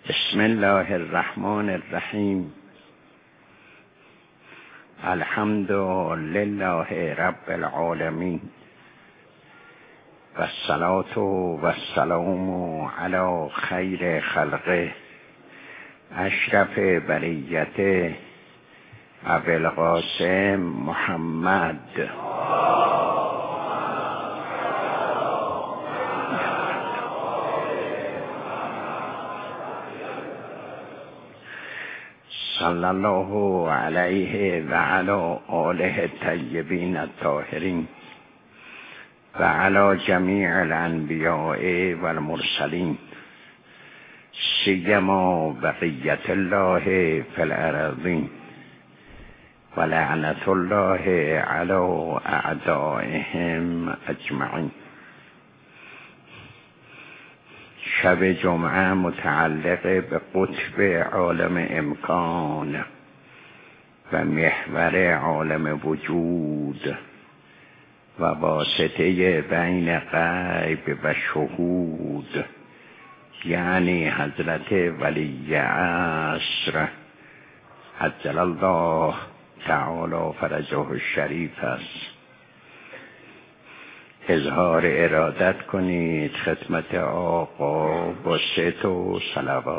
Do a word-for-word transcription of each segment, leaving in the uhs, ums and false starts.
بسم الله الرحمن الرحیم. الحمد لله رب العالمین و الصلاة و السلام علی خیر خلقه اشرف بریته ابوالقاسم محمد صلی الله علیه و علی آله الطیبین الطاهرین و علی جمیع الانبیاء و المرسلین سیما بقیت الله فی الارضین و لعنت الله علی اعدائهم اجمعین. شب جمعه متعلق به قطب عالم امکان و محور عالم وجود و واسطه بین غیب و شهود، یعنی حضرت ولی عصر عجل الله تعالی فرجه الشریف است. اظهار ارادت کنید خدمت آقا با ست و صلوات.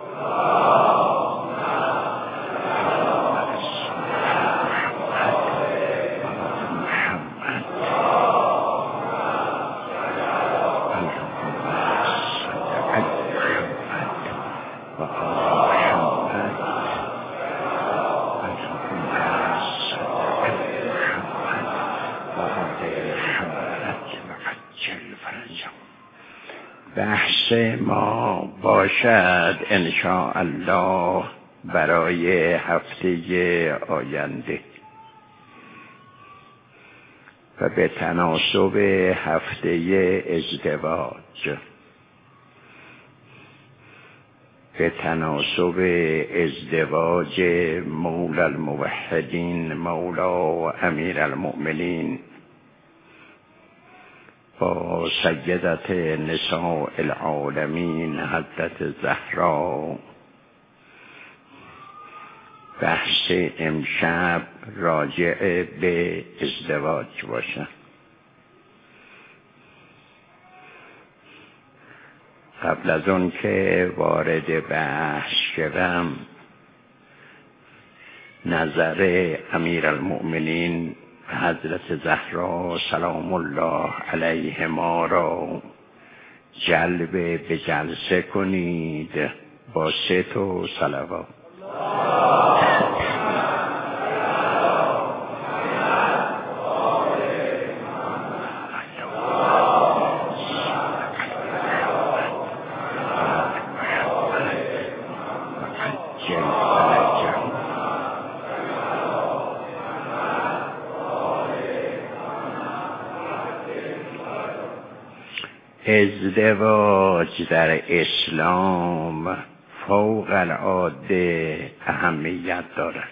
بحث ما باشد ان شاء الله برای هفته آینده و به تناسب هفته ازدواج، به تناسب ازدواج مولا الموحدین مولا و امیر المؤمنین با سیدت نساء العالمین حضرت زهرا. بحث امشب راجع به ازدواج باشد. قبل از اون که وارد بحث شدم، نظر امیر المؤمنین حضرت زهرا سلام الله علیهما را جلب به جلسه کنید با ست و صلوات. ازدواج در اسلام فوق العاده اهمیت دارد.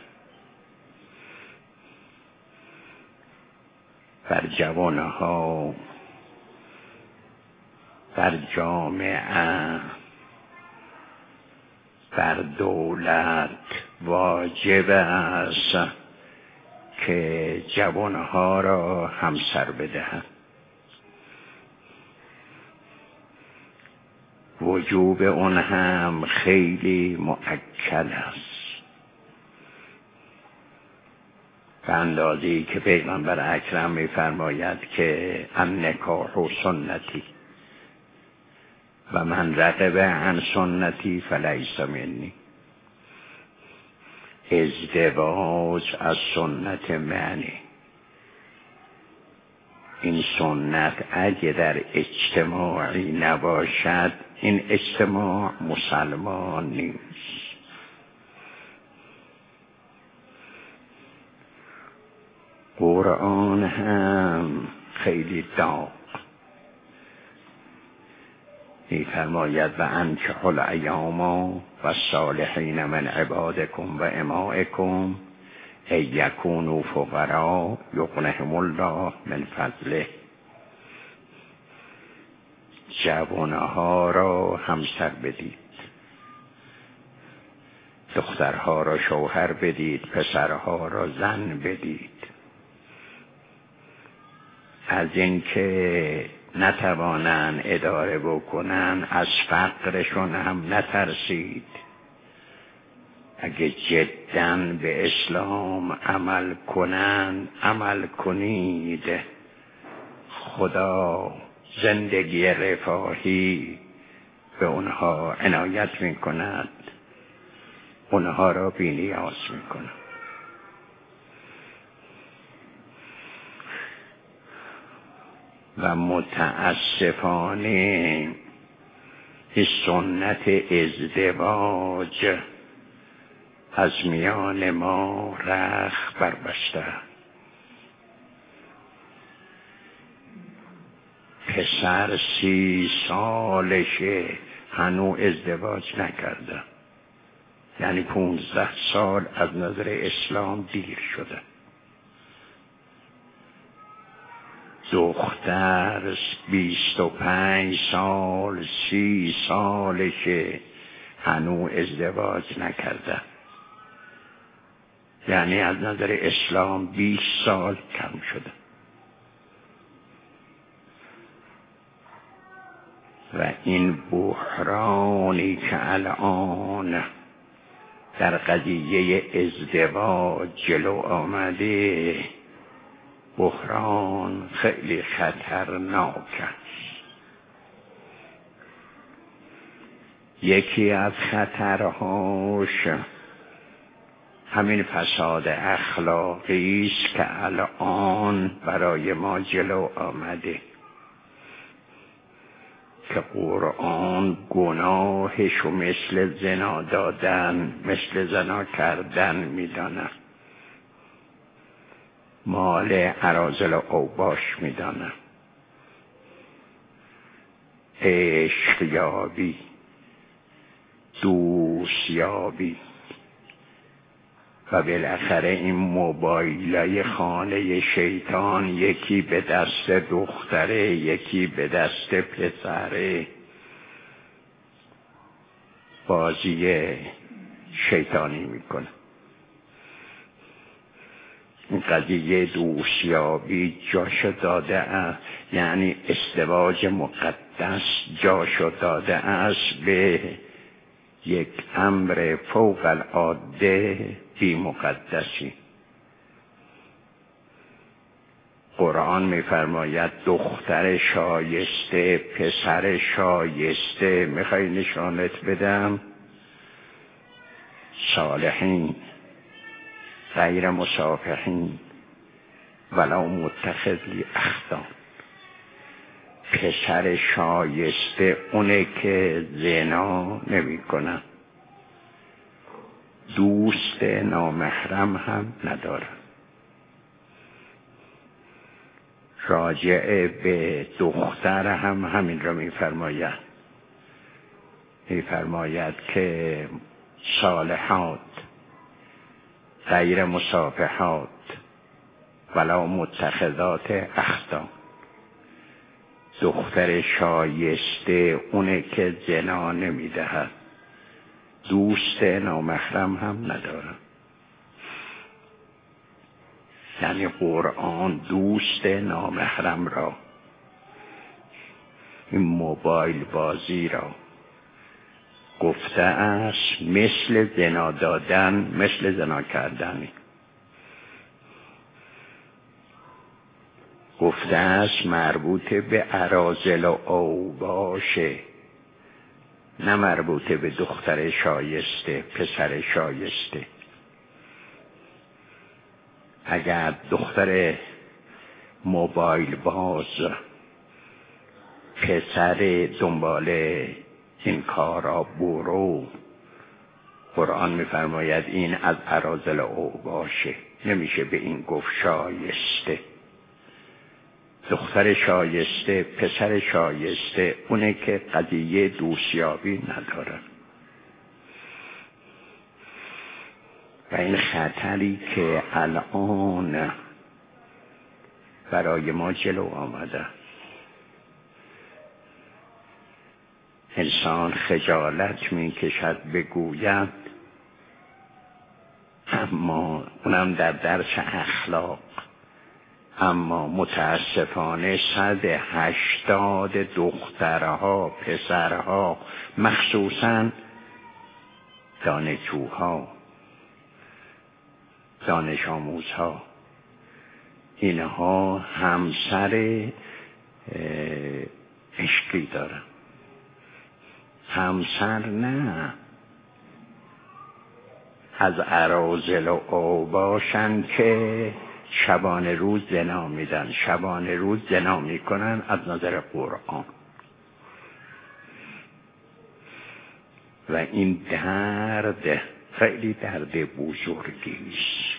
بر جوانها، بر جامعه، بر دولت واجب است که جوانها را همسر بدهند. وجوب اون هم خیلی مؤکد است، به اندازه‌ای که پیغمبر اکرم می‌فرماید که النکاح سنتی و من رغب عن سنتی فلیس منی. ازدواج از سنت منی. این سنت اگه در اجتماعی نباشد، این اجتماع مسلمان نیست. قرآن هم خیلی داغ می‌فرماید و انکحوا الایام و الصالحین من عبادکم و امائکم ای یکونوا فقراء یغنهم الله من فضله. جوانها را همسر بدید دخترها را شوهر بدید، پسرها را زن بدید. از اینکه نتوانند اداره بکنن از فقرشون هم نترسید. اگه جداً به اسلام عمل کنن عمل کنید، خدا زندگی رفاهی به اونها عنایت می کند، اونها را بی نیاز می کند. و متاسفانه سنت ازدواج از میان ما رخ بربسته. پسر سی سالشه هنوز ازدواج نکرده، یعنی پونزده سال از نظر اسلام دیر شده. دختر بیست و پنج سال سی سالشه هنوز ازدواج نکرده، یعنی از نظر اسلام بیست سال کم شده. و این بحرانی که الان در قضیه ازدواج جلو آمده، بحران خیلی خطرناک است. یکی از خطرهاش همین فساد اخلاقی است که الان برای ما جلو آمده، که قرآن گناهشو مثل زنا دادن، مثل زنا کردن میدانه، مال اراذل و اوباش میدانه. عشق یابی، دوست یابی و بالاخره این موبایلای خانه شیطان، یکی به دست دختره یکی به دست پسره، بازی شیطانی میکنه. این قضیه دوستیابی جاشو داده است، یعنی ازدواج مقدس جاشو داده است به یک امر فوق العاده بی مقدسی. قرآن می‌فرماید دختر شایسته، پسر شایسته، میخوای نشانت بدم؟ صالحین، غیر مصافحین، ولا متخذی اخدان. پسر شایسته اونه که زنا نمی کنه، دوست نامحرم هم نداره. راجع به دختر هم همین را می فرماید. می فرماید که صالحات، غیر مصافحات، ولا متخذات اخدان. دختر شایسته اونه که زنا نمی دهد، دوست نامحرم هم نداره. یعنی قرآن دوست نامحرم را، این موبایل بازی را گفته است مثل زنا دادن، مثل زنا کردن. گفته است مربوط به اراذل و اوباشه، نه مربوط به دختر شایسته، پسر شایسته. اگر دختر موبایل باز، پسر دنبال این کارا برو، قرآن می‌فرماید این از اراذل و اوباشه، نمیشه به این گفت شایسته. دختر شایسته، پسر شایسته اونه که قضیه دوستیابی نداره. و این خطری که الان برای ما جلو آمده، انسان خجالت می کشد بگوید اما اونم در درس اخلاق. اما متاسفانه صد هشتاد دخترها، پسرها، مخصوصاً دانشجوها، دانش آموزها، اینها همسر عشقی دارن. همسر نه، از اراذل و اوباشن که شبانه روز زنا میدن، شبانه روز زنا میکنن از نظر قرآن. و این درد خیلی درد بزرگی است.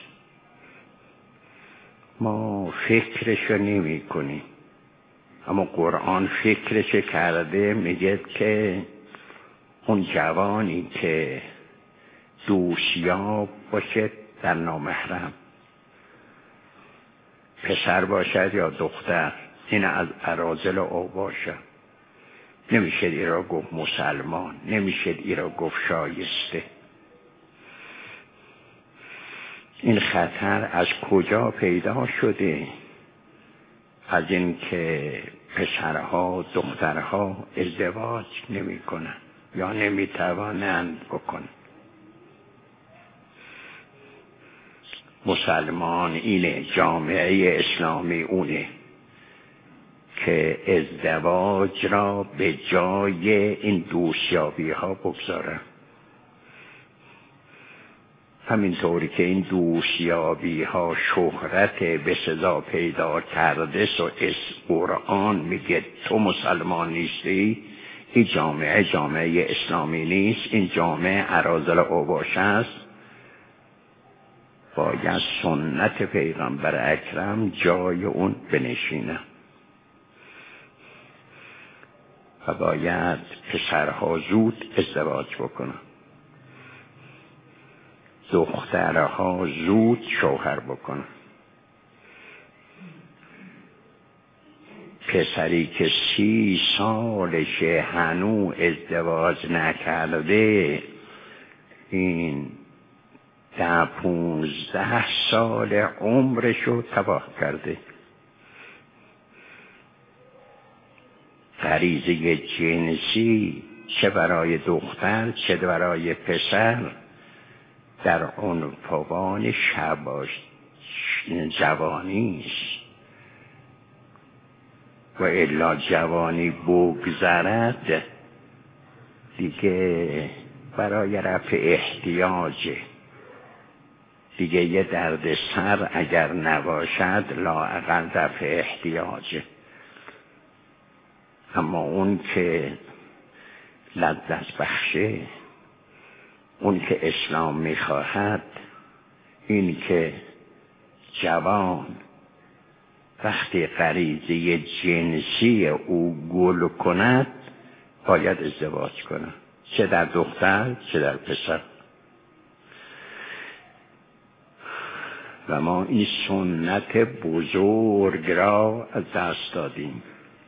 ما فکرشو نمی کنیم، اما قرآن فکرش کرده. میگه که اون جوانی که دوشیاب باشه در نامحرم، پسر باشد یا دختر، این از اراذل و اوباشه. نمیشه ای را گفت مسلمان، نمیشه ای را گفت شایسته. این خطر از کجا پیدا شده؟ از این که پسرها دخترها ازدواج نمی کنن یا نمی توانند بکنن. مسلمان اینه، جامعه اسلامی اونه که ازدواج را به جای این دوستیابی ها بگذارن. همینطوری که این دوستیابی ها شهرت به سزا پیدا کرده، سو اس قرآن میگه تو مسلمان نیستی، این جامعه جامعه اسلامی نیست، این جامعه اراذل و اوباش است. باید سنت پیغمبر اکرم جای اون بنشینه و باید پسرها زود ازدواج بکنن، دخترها زود شوهر بکنن. پسری که سی سالشه هنو ازدواج نکرده، این ده پونزده سال عمرشو تباه کرده. غریزه جنسی چه برای دختر چه برای پسر در عنفوان شباش جوانی است. و الا جوانی بگذرد دیگه برای رفع احتیاجه، دیگه یه درد سر اگر نباشد لااقل رفع احتیاجه. اما اون که لذت بخشه، اون که اسلام میخواهد، این که جوان وقتی غریزه جنسی او گل کند باید ازدواج کند، چه در دختر چه در پسر. و ما این سنت بزرگ را از دست دادیم.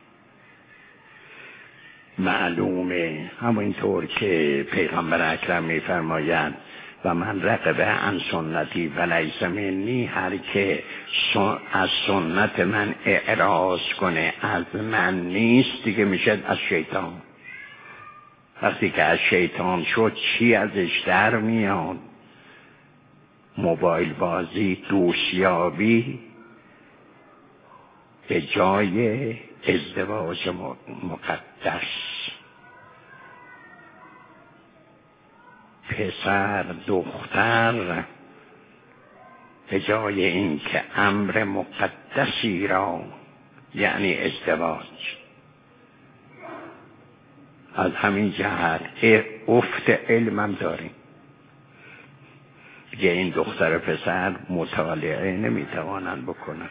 معلومه همینطور که پیغمبر اکرم میفرمایند و من رغب عن سنتی ولیس منی، هر که از سنت من اعراض کنه از من نیست، دیگه میشه از شیطان. وقتی که از شیطان شد چی ازش در میاد؟ موبایل بازی، دوستیابی به جای ازدواج مقدس. پسر دختر به جای این که امر مقدسی را یعنی ازدواج، از همین جهت افت علمم داریم. دیگه این دختر پسر مطالعه نمیتوانند بکنن.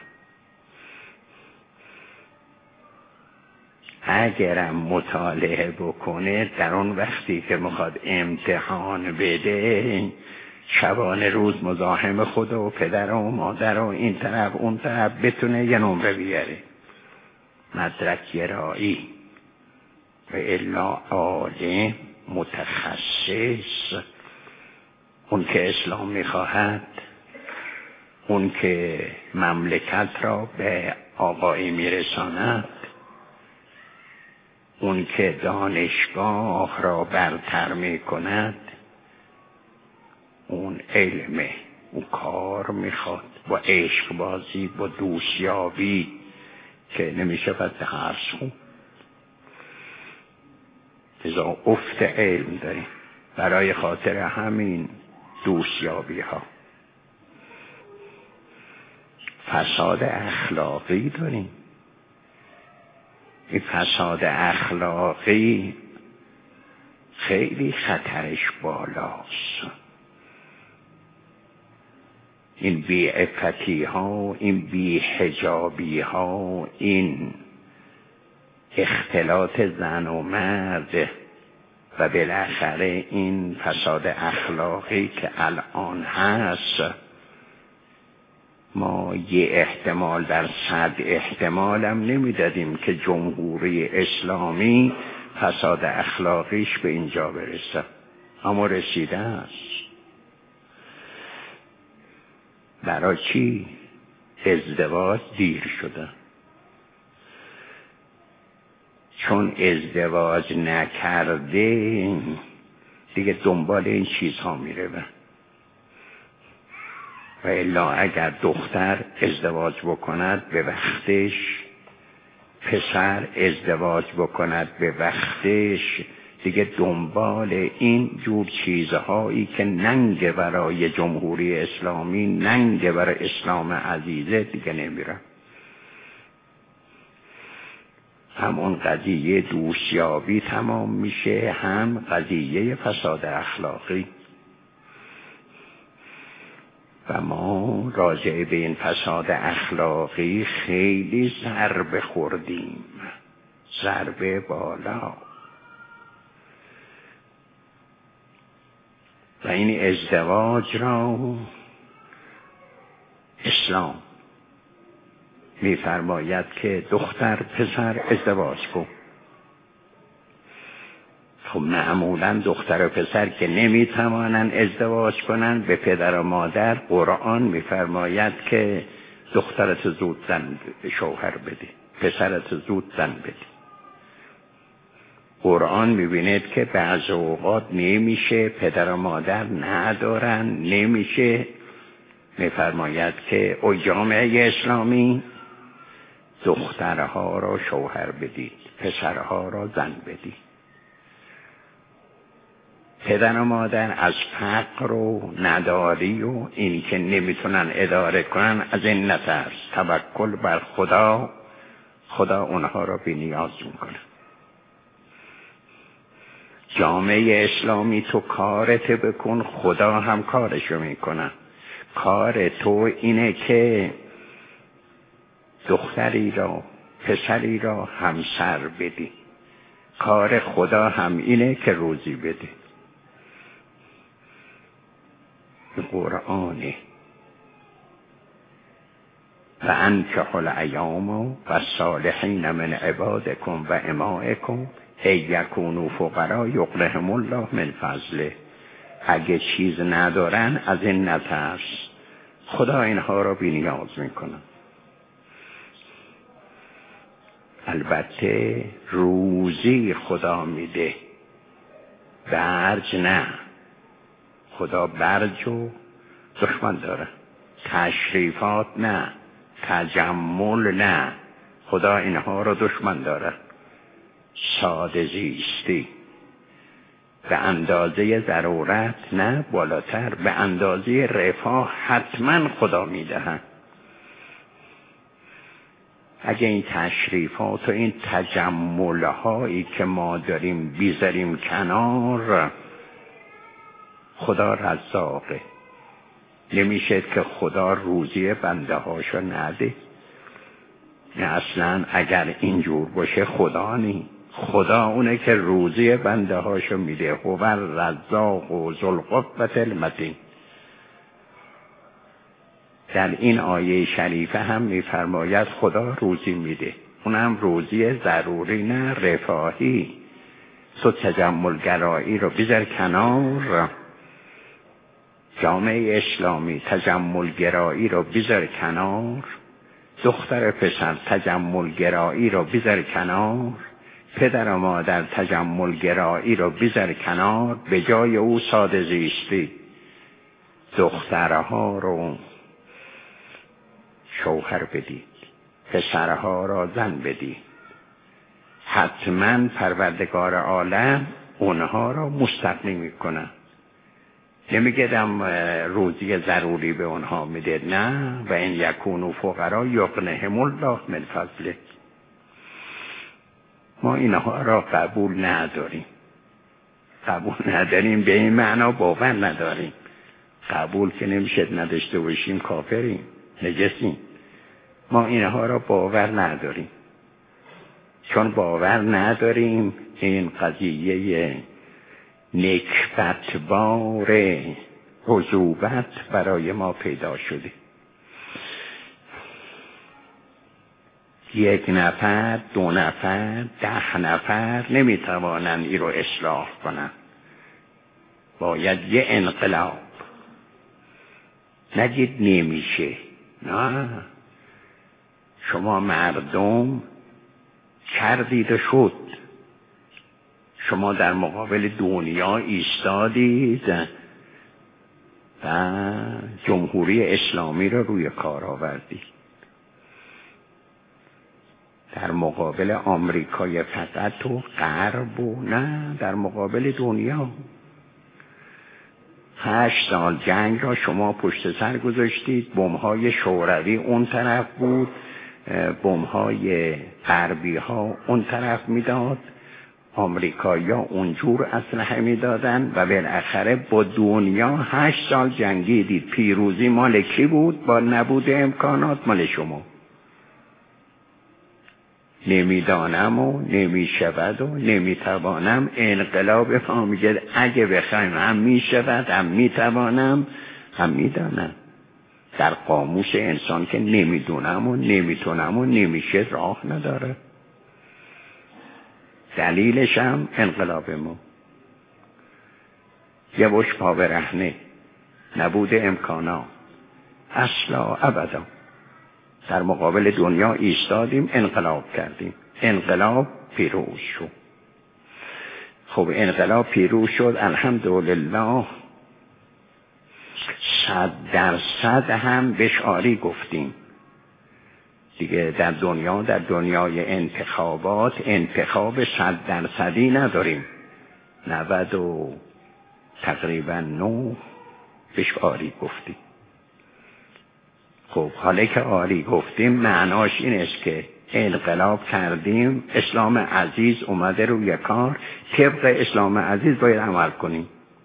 اگرم مطالعه بکنه در اون وقتی که میخواد امتحان بده، شبانه روز مزاحم خود و پدر و مادر و این طرف اون طرف بتونه یه نمره بیاره، مدرک گرایی. و الا عالم متخصص اون که اسلام میخواهد، اون که مملکت را به آقایی میرساند، اون که دانشگاه را برتر میکند، اون علمه، اون کار میخواد، با عشق بازی، با دوستیابی که نمیشه فقط حرص خون. ازا افت علم داریم، برای خاطر همین دوستیابی ها. فساد اخلاقی داریم. این فساد اخلاقی خیلی خطرش بالاست. این بی‌عفتی ها، این بی‌حجابی ها، این اختلاط زن و مرد و بالاخره این فساد اخلاقی که الان هست، ما یه احتمال در صد احتمالم نمیدادیم که جمهوری اسلامی فساد اخلاقیش به اینجا برسه، اما رسیده است. برای چی؟ ازدواج دیر شده. چون ازدواج نکرده دیگه دنبال این چیزها میره و الا اگر دختر ازدواج بکند به وقتش، پسر ازدواج بکند به وقتش، دیگه دنبال این جور چیزهایی که ننگ برای جمهوری اسلامی، ننگ برای اسلام عزیزه دیگه نمیره. همون قضیه دوستیابی تمام میشه، هم قضیه فساد اخلاقی. و ما راجع به این فساد اخلاقی خیلی ضربه خوردیم، ضربه بالا. و این ازدواج را اسلام می‌فرماید که دختر پسر ازدواج کن. خب معمولا دختر و پسر که نمیتوانند ازدواج کنند، به پدر و مادر قرآن می‌فرماید که دخترت زود زن شوهر بده، پسرت زود زن بده. قرآن می‌بینید که بعض اوقات نمیشه، پدر و مادر ندارن، نمیشه، می‌فرماید که او جامعه اسلامی دخترها را شوهر بدید، پسرها را زن بدید. پدر و مادر از فقر و نداری و این که نمیتونن اداره کنن از این نترس، توکل بر خدا، خدا اونها را بی نیاز میکنه. جامعه اسلامی تو کارت بکن، خدا هم کارشو میکنه. کار تو اینه که دختری را، پسری را همسر بدی. کار خدا هم اینه که روزی بده. قرآنه. و انکحوا الایام و الصالحین من عبادکم و امائکم ای یکونوا فقراء یغنیهم الله من فضله. اگه چیز ندارن از این نترس، خدا اینها را بی نیاز میکنه. البته روزی خدا میده، برج نه. خدا برج و دشمن داره. تشریفات نه، تجمل نه، خدا اینها را دشمن داره. ساده زیستی به اندازه ضرورت نه، بالاتر به اندازه رفاه حتما خدا میدهد. اگه این تشریفات و این تجملهایی که ما داریم بیزاریم کنار، خدا رزاقه. نمیشه که خدا روزی بنده هاشو نده. نه اصلا اگر اینجور باشه خدا نی. خدا اونه که روزی بنده هاشو میده. هو الرزاق و ذوالقوة المتین. در این آیه شریفه هم میفرماید خدا روزی میده، اونم روزی ضروری نه رفاهی. تو تجمل گرایی رو بیزر کنار، جامعه اسلامی تجملگرایی رو بذار کنار، دختر پسر تجملگرایی رو بذار کنار، پدر و مادر تجملگرایی رو بذار کنار، به جای او ساده زیستی. دخترها رو شوهر بدید، پسرها را زن بدید. حتما پروردگار عالم اونها را مستغنی میکنه. نمیگم روزی ضروری به اونها میده، نه، و این یکونو فقرا یغنهم الله من فضله. ما اینها را قبول نداریم. قبول نداریم به این معنا باور نداریم. قبول که نمیشه، نداشته باشیم کافریم، نجسیم. ما اینها را باور نداریم. چون باور نداریم این قضیه نکبتبار عذوبت برای ما پیدا شده. یک نفر، دو نفر، ده نفر نمیتوانند این رو اصلاح کنند. باید یه انقلاب. نگید نمیشه، نه، شما مردم کردید و شد. شما در مقابل دنیا ایستادید و جمهوری اسلامی را روی کار آوردید. در مقابل آمریکای فقط و غرب و نه، در مقابل دنیا. هشت سال جنگ را شما پشت سر گذاشتید. بمب‌های شوروی اون طرف بود، بمب‌های غربی ها اون طرف میداد، آمریکایی‌ها اونجور اسلحه میدادن و بالاخره با دنیا هشت سال جنگیدید. پیروزی مال کی بود؟ با نبود امکانات مال شما. نمیدانم و نمیشود و نمیتوانم. انقلاب ما میگه اگه بخوایم هم میشود، هم میتوانم، هم میدانم. در قاموس انسان که نمیدونم و نمیتونم و نمیشه راه نداره. دلیلش هم انقلاب ما. یه وش پا برهنه، نبود امکانات، اصلا ابدا. در مقابل دنیا ایستادیم، انقلاب کردیم، انقلاب پیروز شد. خب انقلاب پیروز شد، الحمدلله. صد درصد هم بهش آری گفتیم دیگه. در دنیا، در دنیای انتخابات انتخاب صد درصدی نداریم. نود و تقریبا نه بهش آری گفتیم. خب حالا که آری گفتیم معناش این است که انقلاب کردیم، اسلام عزیز اومده روی کار، طبق اسلام عزیز باید عمل کنیم.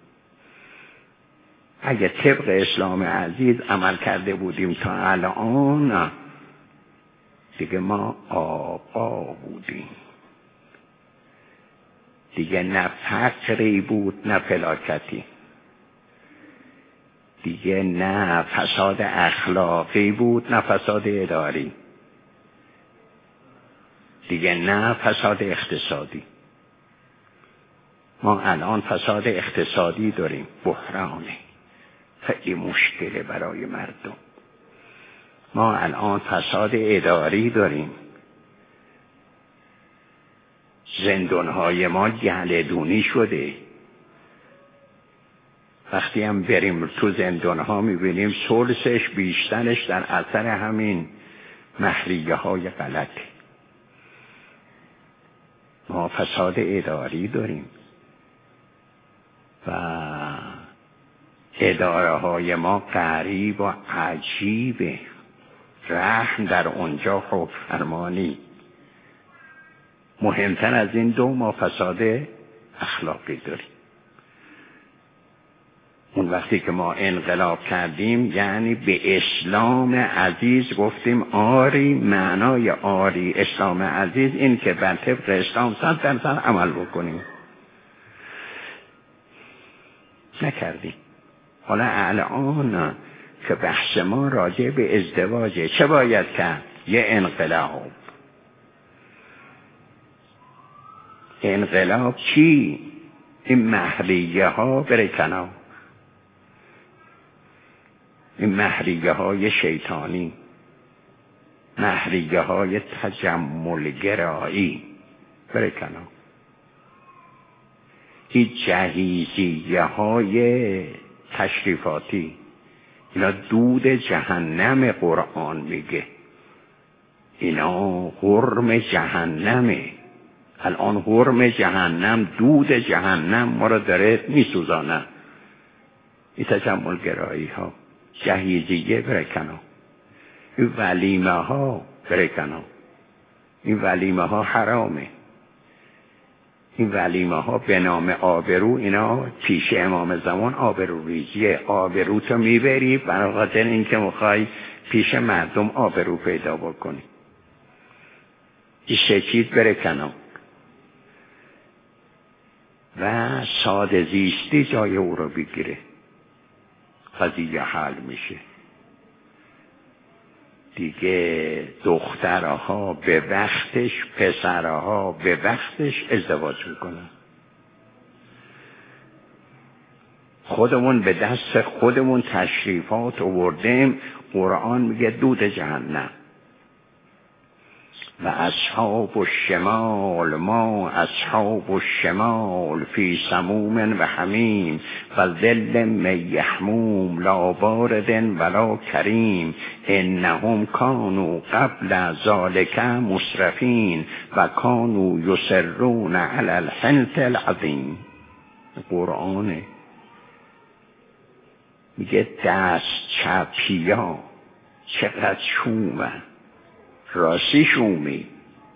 اگه طبق اسلام عزیز عمل کرده بودیم تا الان، دیگه ما آقا بودیم. دیگه نه فقری بود نه فلاکتی. دیگه نه فساد اخلاقی بود نه فساد اداری. دیگه نه فساد اقتصادی. ما الان فساد اقتصادی داریم، بحرانه، خیلی مشکله برای مردم. ما الان فساد اداری داریم. زندانهای ما گلدونی شده. وقتی هم بریم تو زندانها میبینیم ثلثش بیشترش در اثر همین مهریه های غلطه. ما فساد اداری داریم و اداره های ما غریب و عجیبه. رحم در اونجا، خوب فرمانی. مهمتر از این دو ما فساد اخلاقی داریم. اون وقتی که ما انقلاب کردیم یعنی به اسلام عزیز گفتیم آری. معنای آری اسلام عزیز این که بر طبق اسلام صد درصد عمل بکنیم. نکردیم. حالا الان که بحث ما راجع به ازدواجه، چه باید کرد؟ یه انقلاب. انقلاب چی؟ این مهریه ها بره کنار. این محریگه های شیطانی، محریگه های تجملگرایی بره کنار. این جهیزیه های تشریفاتی، اینا دود جهنم قرآن میگه، اینا حرم جهنمه. الان حرم جهنم، دود جهنم ما رو داره میسوزانه. این تجملگرایی ها، جهیزیه بره کنار. این ولیمه ها بره کنار. این ولیمه ها حرامه. این ولیمه ها به نام آبرو، اینا پیش امام زمان آبرو ریزیه. آبرو تو میبری برای خاطر اینکه میخوای پیش مردم آبرو پیدا بکنی. این شکید بره کنار. و ساده زیستی جای او رو بگیره، قضیه حل میشه. دیگه دخترها به وقتش، پسرها به وقتش ازدواج میکنن. خودمون به دست خودمون تشریفات آوردیم. قرآن میگه دود جهنم. و اصحاب الشمال ما اصحاب الشمال فی سموم و حمیم و ظل من یحموم لا بارد ولا کریم انهم کانوا قبل ذلک مسرفین و کانوا یصرون علی الحنث العظیم. قرآنه میگه دست چپیا چقدر شومه، راستی شومی،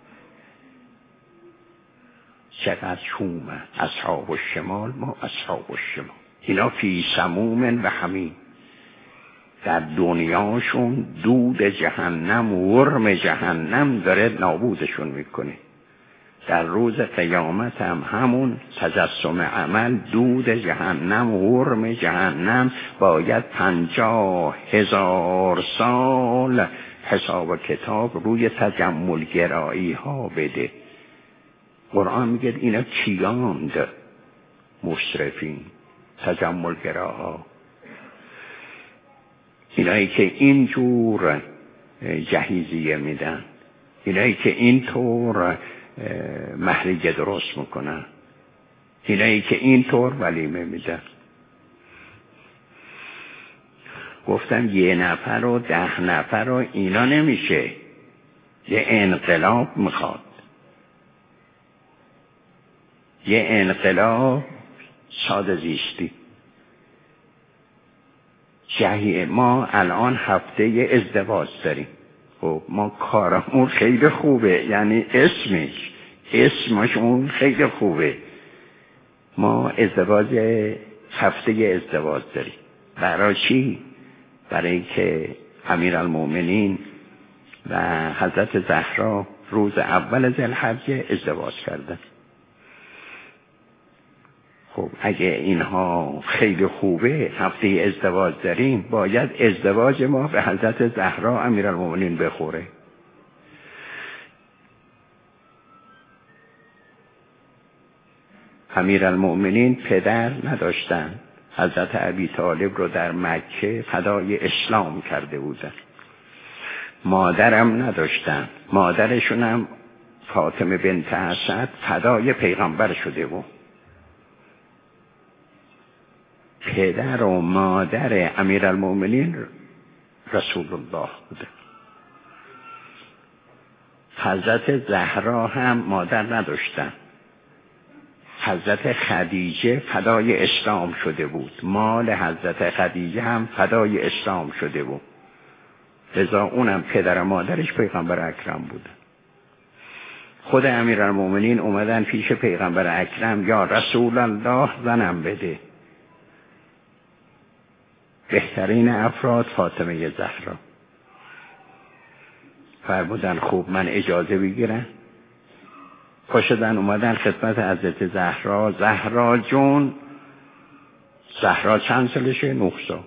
چقدر شومه. اصحاب الشمال ما اصحاب الشمال، اینا فی سموم و حمیم. در دنیاشون دود جهنم، ورم جهنم داره نابودشون میکنه. در روز قیامت هم همون تجسم عمل، دود جهنم، ورم جهنم باید پنجاه هزار سال حساب و کتاب روی تجمل گرایی ها بده. قرآن میگه اینا کیاند؟ مشرفین، تجمل گراها، اینایی که اینجور جهیزیه میدن، اینایی که اینطور محریگه درست میکنن، اینایی که اینطور ولیمه میدن. گفتم یه نفر و ده نفر و اینا نمیشه، یه انقلاب میخواد. یه انقلاب ساده زیستی. جهیه ما الان هفته ازدواج داریم. خب ما کارمون خیلی خوبه، یعنی اسمش اسمش اون خیلی خوبه. ما ازدواج هفته ازدواج داریم. برای چی؟ برای اینکه امیرالمومنین و حضرت زهرا روز اول ذوالحجه ازدواج کردن. خب اگه اینها خیلی خوبه، هفته ازدواج داریم، باید ازدواج ما به حضرت زهرا امیرالمومنین بخوره. امیرالمومنین پدر نداشتن. حضرت ابی طالب رو در مکه فدای اسلام کرده بودن. مادرم نداشتن. مادرشونم فاطمه بنت اسد فدای پیغمبر شده بود. پدر و مادر امیرالمومنین رسول الله بوده. حضرت زهرا هم مادر نداشتن. حضرت خدیجه فدای اسلام شده بود. مال حضرت خدیجه هم فدای اسلام شده بود. لذا اونم پدر و مادرش پیغمبر اکرم بودن. خود امیرالمومنین اومدن پیش پیغمبر اکرم، یا رسول الله زنم بده. بهترین افراد فاطمه زهرا. فرمودن خوب، من اجازه بگیرم. پاشدن اومدن خدمت حضرت زهرا. زهرا جون، زهرا چند سالشه؟ نه سال.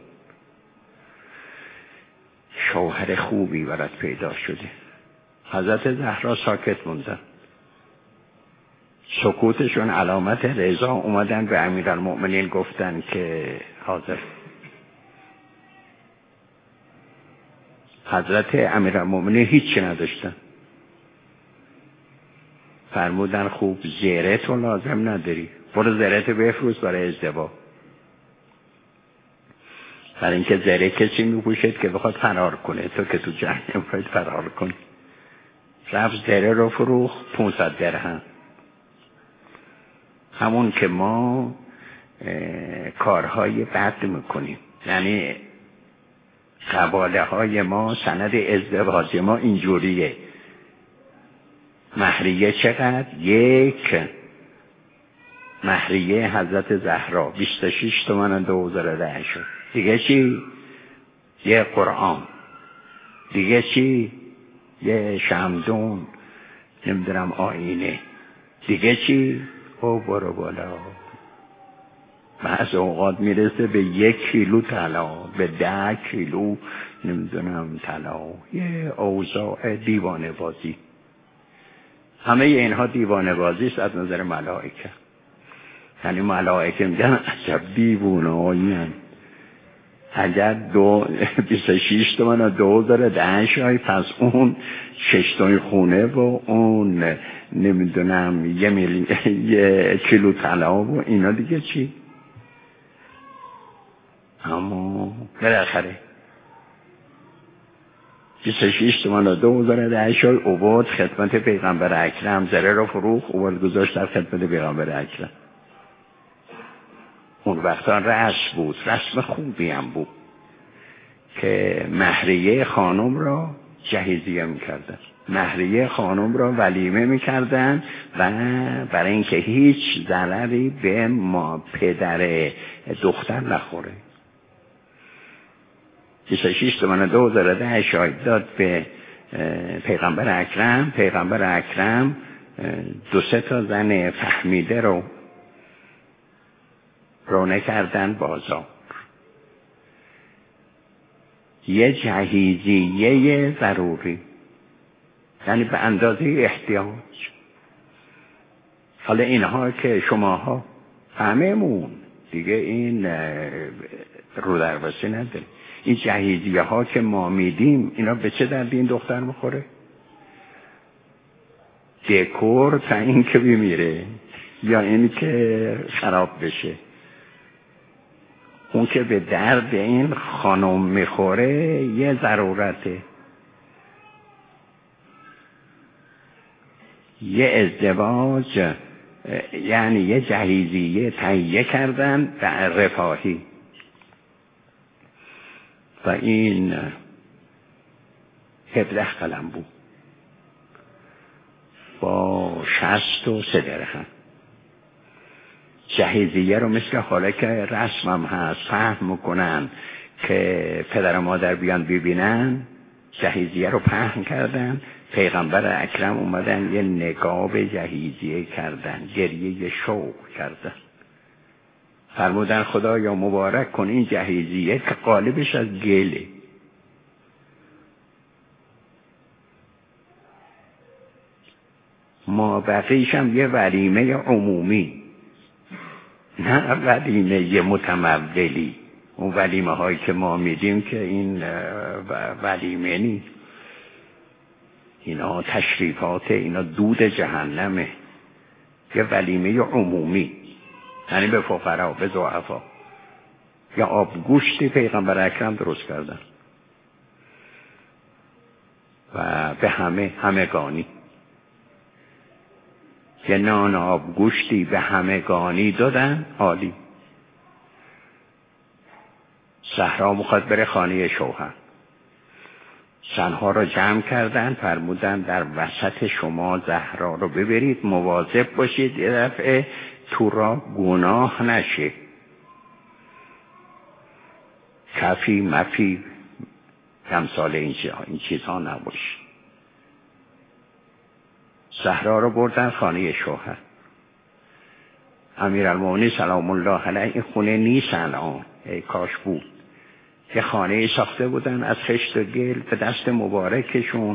شوهر خوبی برات پیدا شده. حضرت زهرا ساکت موندن. سکوتشون علامت رضا. اومدن به امیرالمؤمنین گفتن که حاضر. حضرت امیرالمومنین هیچی نداشتن، فرمودن خوب زره تو لازم نداری، برو زره تو بفروش برای ازدواج. برای اینکه زره کسی میپوشد که بخواد فرار کنه، تو که تو جنگ باید فرار کنی. رفت زره رو فروخت پونصد درهم. همون که ما کارهای بد میکنیم، یعنی قباله های ما، سند ازدواج ما اینجوریه. مهریه چقدر؟ یک مهریه حضرت زهرا بیست و شش تومن و دو هزار ده شد. دیگه چی؟ یه قرآن. دیگه چی؟ یه شمدون، نمیدونم آینه. دیگه چی؟ او برو بالا. بعض اوقات میرسه به یک کیلو طلا، به ده کیلو نمیدونم طلا. یه اوضاع دیوانه بازی. همه اینها دیوانه بازی است از نظر ملائکه. یعنی ملائکه میگن عجب دیوونه هایی هست. اگر دو بیست و شش تومن و دو هزار ده شای، پس اون شش تای خونه و اون نمیدونم یه میلی یه کیلو طلا و اینا دیگه چی؟ اما بالاخره بیست و شش تومن و دو هزار ده شای اوورد خدمت پیغمبر اکرم، زره رو فروخت اوورد گذاشت در خدمت پیغمبر اکرم. اون وقتا رسم بود، رسم خوبی هم بود که مهریه خانم را جهیزیه میکردن، مهریه خانم را ولیمه میکردن و برای اینکه هیچ ضرری به ما پدر دختر نخوره. بیست و شش تومن دو هزار ده شاید داد به پیغمبر اکرم. پیغمبر اکرم دو سه تا زن فهمیده رو رونه کردن بازار. یه جهیزیه ضروری، یعنی به اندازه احتیاج. حالا اینها که شماها همه‌مون دیگه این رو درواسی نداره. این جهیزیه ها که ما میدیم اینا به چه درد این دختر میخوره؟ دکور تا این که بمیره یا این که خراب بشه. اون که به درد این خانم میخوره یه ضرورته. یه ازدواج یعنی یه جهیزیه تهیه کردن در رفاهی و این هفده قلم بود با شصت و سه درهم. جهیزیه رو مثل حالا که رسمم هست فهم میکنن که پدر و مادر بیان ببینن، جهیزیه رو پهن کردن. پیغمبر اکرم اومدن یه نگاه جهیزیه کردن، گریه شوق کردن، فرمودن خدایا مبارک کن این جهیزیه که قالبش از گله. ما بقیش هم یه ولیمه عمومی، نه ولیمه متمولی. اون ولیمه هایی که ما میدیم که این ولیمه نیست، اینا تشریفات، اینا دود جهنمه. یه ولیمه عمومی، یعنی به فقرا، به ضعفا. یا آبگوشتی پیغمبر اکرم درست کردن و به همه همگانی. یه نان آبگوشتی به همگانی دادن، عالی. زهرا میخواد بره خانه شوهر، زنها رو جمع کردن، فرمودن در وسط شما زهرا رو ببرید، مواظب باشید یه دفعه تو را گناه نشه، کفی مفی امثال این چیزها این چیزها نباشه. زهرا رو بردن خانه شوهر. امیرالمومنین سلام الله علیه این خونه نیست الان، ای کاش بود. یه خانه ساخته بودن از خشت و گل، به دست مبارکشون،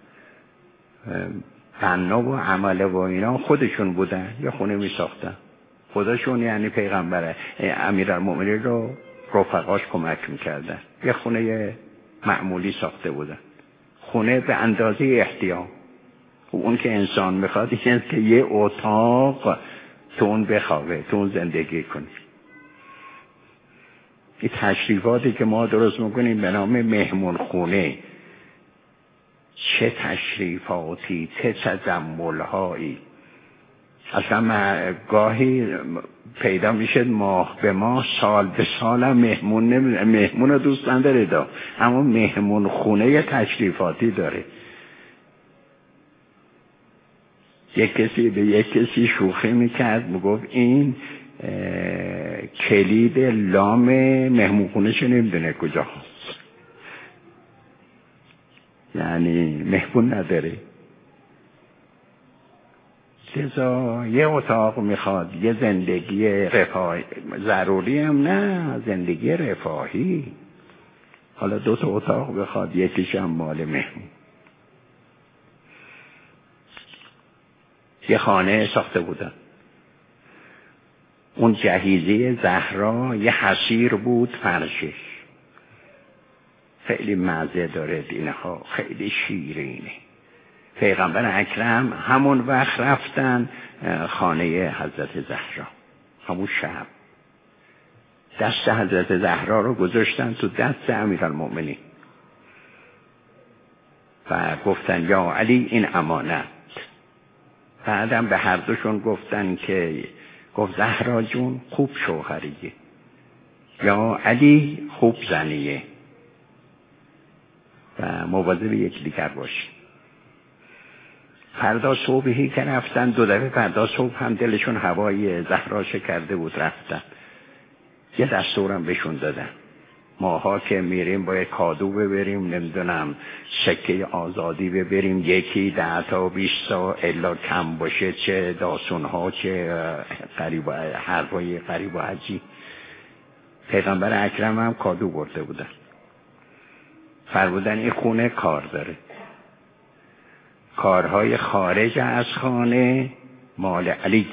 بنا و عمله و اینا خودشون بودن، یه خونه می ساختن خودشون، یعنی پیغمبر امیرالمومنین رو رفقاش کمک میکردن. یه خونه معمولی ساخته بودن، خونه به اندازه احتیاج. اون که انسان میخواد این است که یه اتاق تو اون بخوابه، تو اون زندگی کنی. این تشریفاتی که ما درست میکنیم به نام مهمون خونه، چه تشریفاتی، چه تجملهایی. اصلا من گاهی پیدا میشه ماه به ماه، سال به سال هم مهمون نمی... مهمون رو دوست نداره دا، اما مهمون خونه تشریفاتی داره. یک کسی به یک کسی شوخی میکرد، میگفت این کلید لام مهمون خونه چه نمیدونه کجا هست، یعنی مهمون نداره. لذا یه اتاق میخواد، یه زندگی رفاهی، ضروری هم نه، زندگی رفاهی. حالا دو تا اتاق بخواد، یکیش هم مال مهمون. یه خانه ساخته بودن، اون جهیزه زهرا یه حصیر بود فرشش، خیلی مزه داره اینها، خیلی شیرینه. پیغمبر اکرم همون وقت رفتن خانه حضرت زهرا، همون شب دست حضرت زهرا رو گذاشتن تو دست امیرالمؤمنین و گفتن یا علی این امانت. بعدم به هر دوشون گفتن که گفت زهرا جون خوب شوهریه، یا علی خوب زنیه و مواظب یکدیگر باشین. فردا صبحی که رفتن، دو دفعه فردا صبح هم دلشون هوای زهرا شکرده بود، رفتن یه دستورم بهشون دادن، ماها که میریم باید کادو ببریم، نمیدونم سکه آزادی ببریم، یکی ده تا بیست تا الا کم باشه، چه داستانها چه قریب حرفای قریب و عجیب. پیغمبر اکرم هم کادو برده بودن، فرمودن این خونه کار داره، کارهای خارج از خانه مال علی،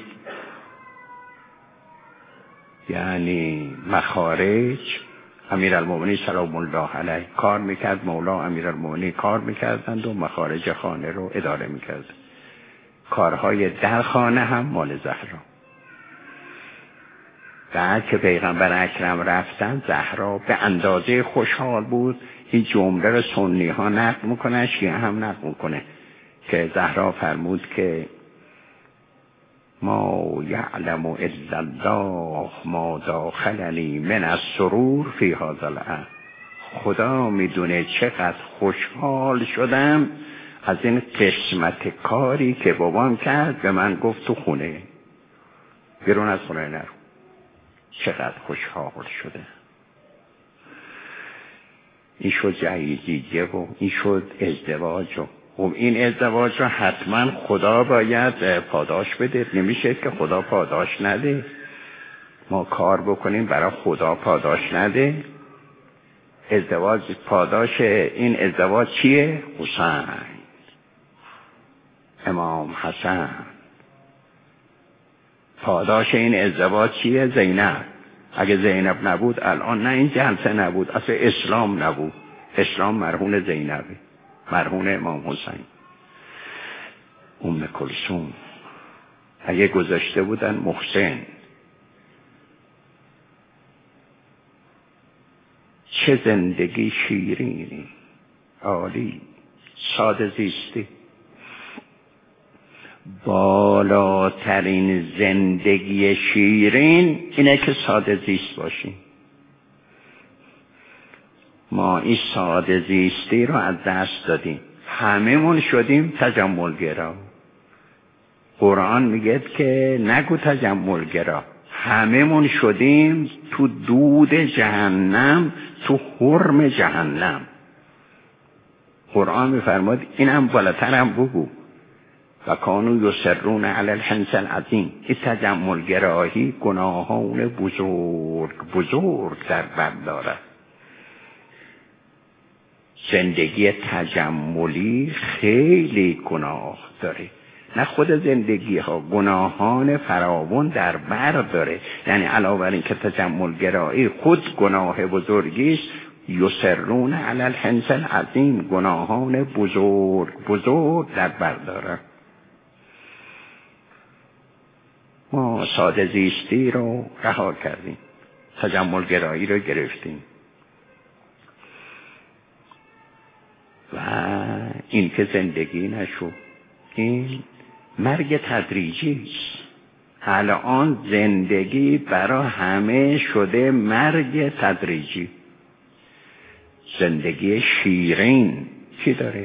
یعنی مخارج امیرالمومنین سلام الله علیه کار میکرد، مولا امیرالمومنین کار میکردند و مخارج خانه رو اداره میکرد. کارهای در خانه هم مال زهرا. بعد که پیغمبر اکرم رفتن، زهرا به اندازه خوشحال بود. این جمله رو سنی ها نقل میکنن، شیعه هم نقل میکنه که زهرا فرمود که ما یعلم الا الله ما داخلنی من السرور فی هذا الامر. خدا میدونه چقدر خوشحال شدم از این قسمت کاری که بابام کرد، به من گفت تو خونه بیرون از خونه نرو. چقدر خوشحال شده. این شد جهیزیه و این شد ازدواج و خب این ازدواج رو حتما خدا باید پاداش بده، نمیشه که خدا پاداش نده. ما کار بکنیم برای خدا پاداش نده. ازدواج پاداش این ازدواج چیه؟ حسین، امام حسن. پاداش این ازدواج چیه؟ زینب. اگه زینب نبود الان نه این جلسه نبود، اصلا اسلام نبود. اسلام مرهون زینبه، مرهون امام حسین. ام کلثوم اگه گذاشته بودن محسن. چه زندگی شیرینی، عالی، ساده زیستی. بالاترین زندگی شیرین اینه که ساده زیست باشیم. ما این ساده زیستی رو از دست دادیم، همه‌مون شدیم تجملگرا. قرآن میگه که نگو تجملگرا، همه‌مون شدیم تو دود جهنم، تو حرم جهنم. قرآن میفرماد اینم بالاتر هم بگو و کانو یسرون علی الحنث العظیم. این تجملگرایی گناهان بزرگ بزرگ در بر دارد. زندگی تجملی خیلی گناه داره، نه خود زندگی ها، گناهان فراوان در بر داره. یعنی علاوه بر این که تجملگرایی خود گناه بزرگی است، یسرون علی الحنث العظیم، گناهان بزرگ بزرگ در بردارن. ما ساده زیستی رو رها کردیم، تجمل گرایی رو گرفتیم و این که زندگی نشد، این مرگ تدریجی است. الان زندگی برای همه شده مرگ تدریجی. زندگی شیرین چی داره؟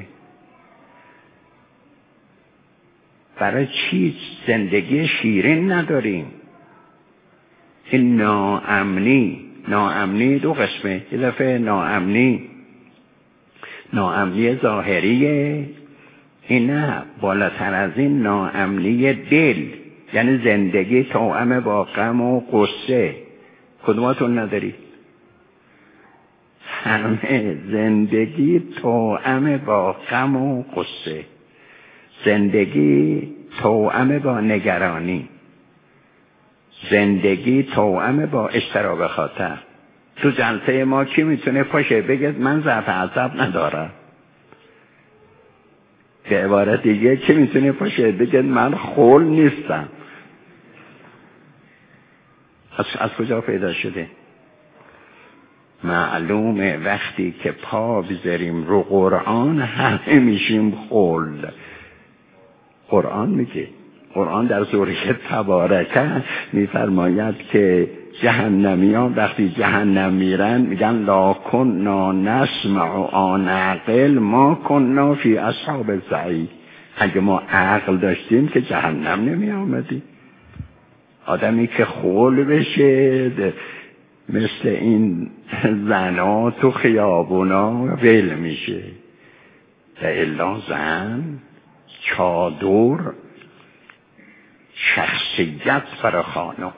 برای چی زندگی شیرین نداریم؟ این ناامنی، ناامنی دو قسمه. یه دفعه ناامنی ناامنی ظاهریه، این نه، بالاتر از این ناامنی دل، یعنی زندگی توأم با غم و غصه. کدوماتون نداری؟ همه زندگی توأم با غم و غصه، زندگی توأم با نگرانی، زندگی توأم با اضطراب خاطر. تو جلسه ما کی میتونه پاشه بگه من ضعف عصب ندارم؟ به عبارت دیگه کی میتونه پاشه بگه من خول نیستم؟ از, از کجا پیدا شده؟ معلومه وقتی که پا بذاریم رو قرآن همه میشیم خول. قرآن میگه، قرآن در سوره تبارکه میفرماید که جهنمیان وقتی جهنم میرن میگن لا کنا نسمع و نعقل ما کنا فی اصحاب السعیر. اگه ما عقل داشتیم که جهنم نمی آمدیم. آدمی که خول بشه مثل این زنا تو خیابونا ول میشه. و الا زن چادر شخصیت برای خانم،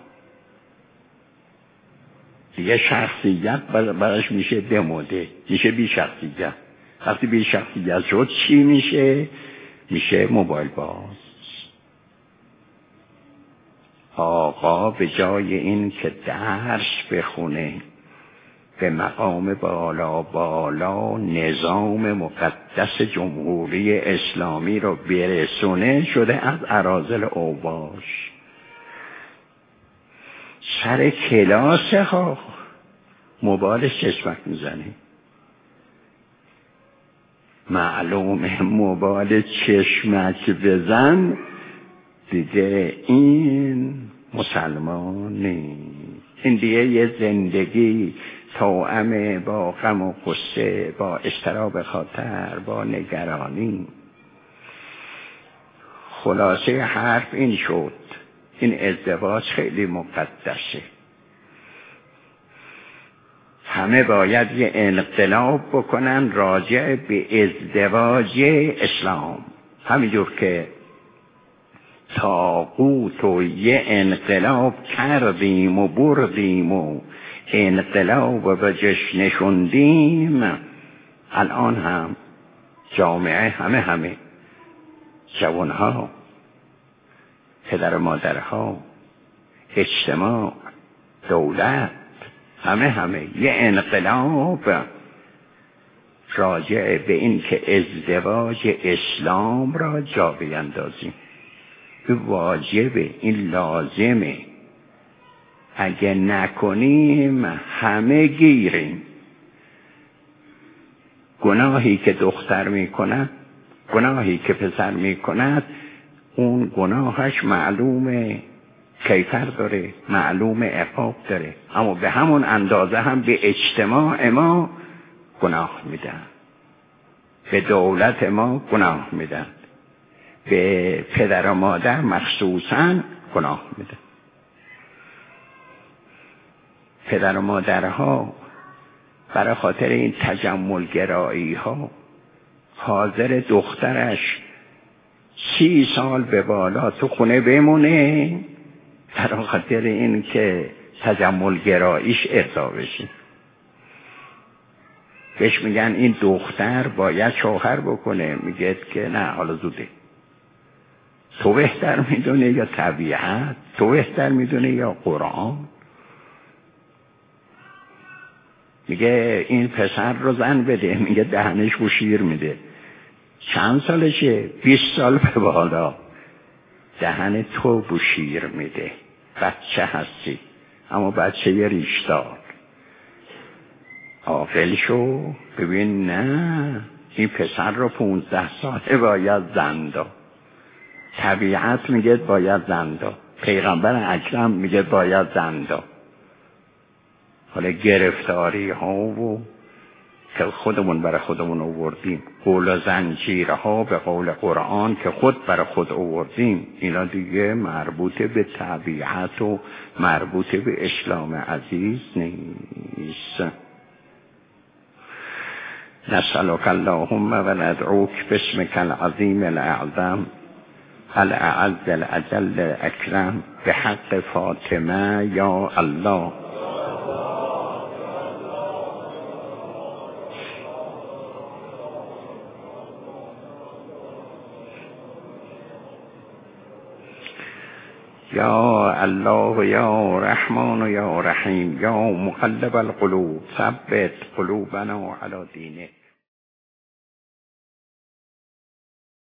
دیگه شخصیت برش میشه دموده، میشه بی شخصیت. وقتی بی شخصیت شد چی میشه؟ میشه موبایل باز. آقا به جای این که درس بخونه، به مقام بالا بالا نظام مقدس جمهوری اسلامی رو برسونه، شده از اراذل اوباش. سر کلاس ها موبایلش چشمک میزنه. معلومه موبایل چشمک بزن دیگه این مسلمان نیست. این دیگه یه زندگی توأم با غم و غصه، با اضطراب خاطر، با نگرانی. خلاصه حرف این شد، این ازدواج خیلی مقدسه. همه باید یه انقلاب بکنن راجع به ازدواج اسلام. همینجور که طاغوت و یه انقلاب کردیم و بردیم و انقلاب و به جشن نشوندیم، الان هم جامعه همه همه جوانها، پدر و مادرها، اجتماع، دولت، همه همه یه انقلاب راجع به این که ازدواج اسلام را جا بیندازیم. این واجبه، این لازمه. اگه نکنیم همه گیریم. گناهی که دختر میکند، گناهی که پسر میکند، اون گناهش معلومه کیفر داره، معلومه عقاب داره، اما به همون اندازه هم به اجتماع ما گناه میدن، به دولت ما گناه میدن، به پدر و مادر مخصوصا گناه میدن. پدر و مادرها برای خاطر این تجمل گرایی ها حاضر دخترش سی سال به بالا تو خونه بمونه برای خاطر این که تجمل گراییش ارضا بشه. بهش میگن این دختر باید شوهر بکنه، میگه که نه حالا زوده. تو بهتر میدونه یا طبیعت؟ تو بهتر میدونه یا قرآن؟ میگه این پسر رو زن بده، میگه دهنش بو شیر میده. چند سالشه؟ بیست سال به بالا. دهن تو بو شیر میده، بچه هستی اما بچه یه ریشدار. عاقل شو ببین نه، این پسر رو پونزده ساله باید زن داد. طبیعت میگه باید زن داد، پیغمبر اکرم میگه باید زن داد. حالا گرفتاری ها و که خودمون برای خودمون آوردیم، قول و زنجیرها به قول قرآن که خود برای خود آوردیم، اینا دیگه مربوط به طبیعت و مربوط به اسلام عزیز نیست. نسألك اللهم و ندعوک باسمك العظیم الاعظم الاعز الاجل الاکرم به حق فاطمه یا الله. یا الله یا رحمان یا رحیم یا مقلب القلوب ثبت قلوبنا علی دینک.